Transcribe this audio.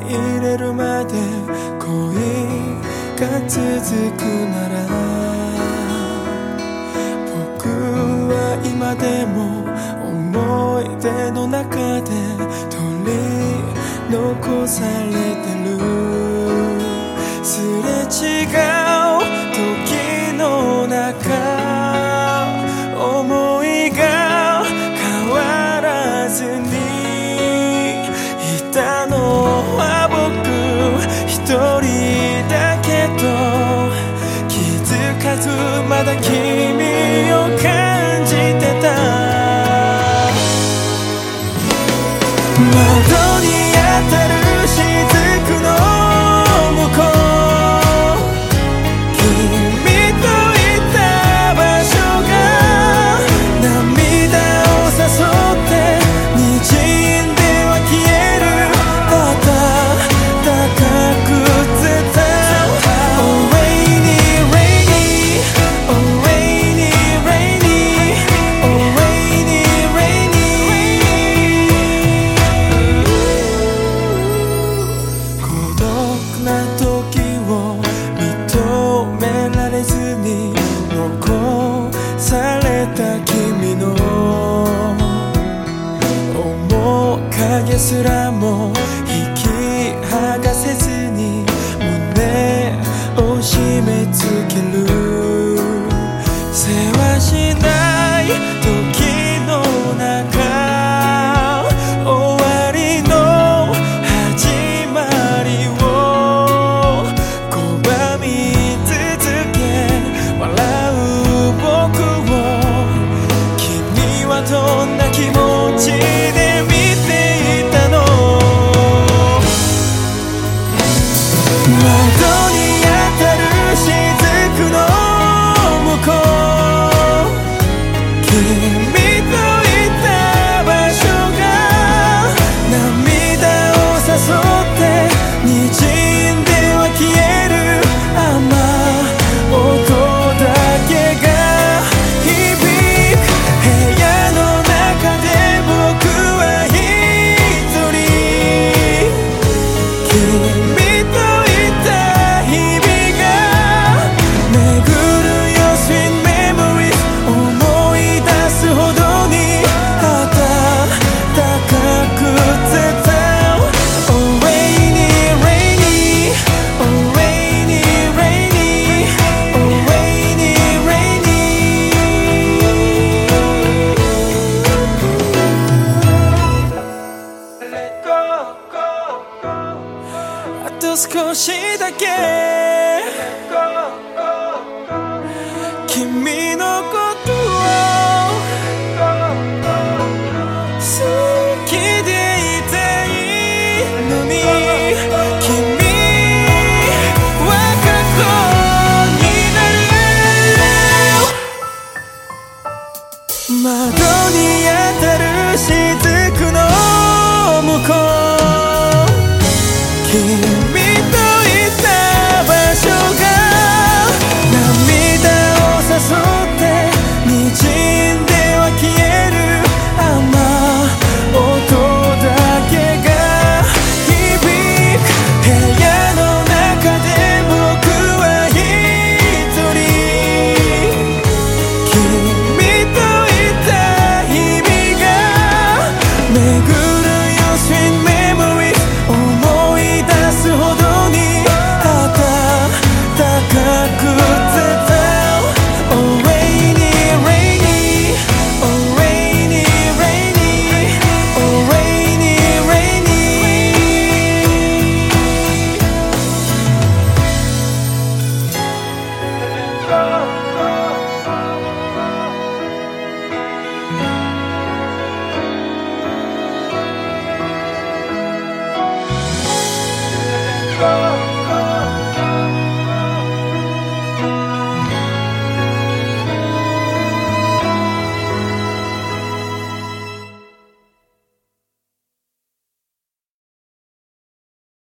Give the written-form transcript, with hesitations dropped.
入れるまで恋が続くなら、僕は今でも思い出の中で取り残されてる。すれ違う時の中、思いが変わらずにいたのは僕一人だけど、気づかずまだ君を感じてた。窓に当たる雫の向こう、君といた場所が涙を誘って滲んでは消える。ただ高く伝う Oh rainy rainy Oh rainy rainy Oh rainy rainy 孤独な時を認められずに残された君の面影すらも引き剥がせずに胸を締め付ける。せわしない時の中、終わりの始まりを拒み続け笑う僕を、君はどんな気持ちで見ていたの。窓に当たる雫の向こう、君といた場所が涙を誘って滲んでは消える。雨音だけが響く部屋の中で僕は一人、君といた日々が巡るよ Sweet memories 思い出すほどに暖かく伝う Oh rainy rainy Oh rainy rainy Oh rainy rainy あと少しだけ君のことを好きでいたいのに、君は過去になる。窓に当たる雫の向こう、君といた場所が涙を誘って滲んでは消える。雨音だけが響く部屋の中で僕は一人、君といた日々が巡るよ Sweet memories 思い出すほどに暖かく伝う Oh rainy rainy Oh rainy rainy Oh rainy rainy 「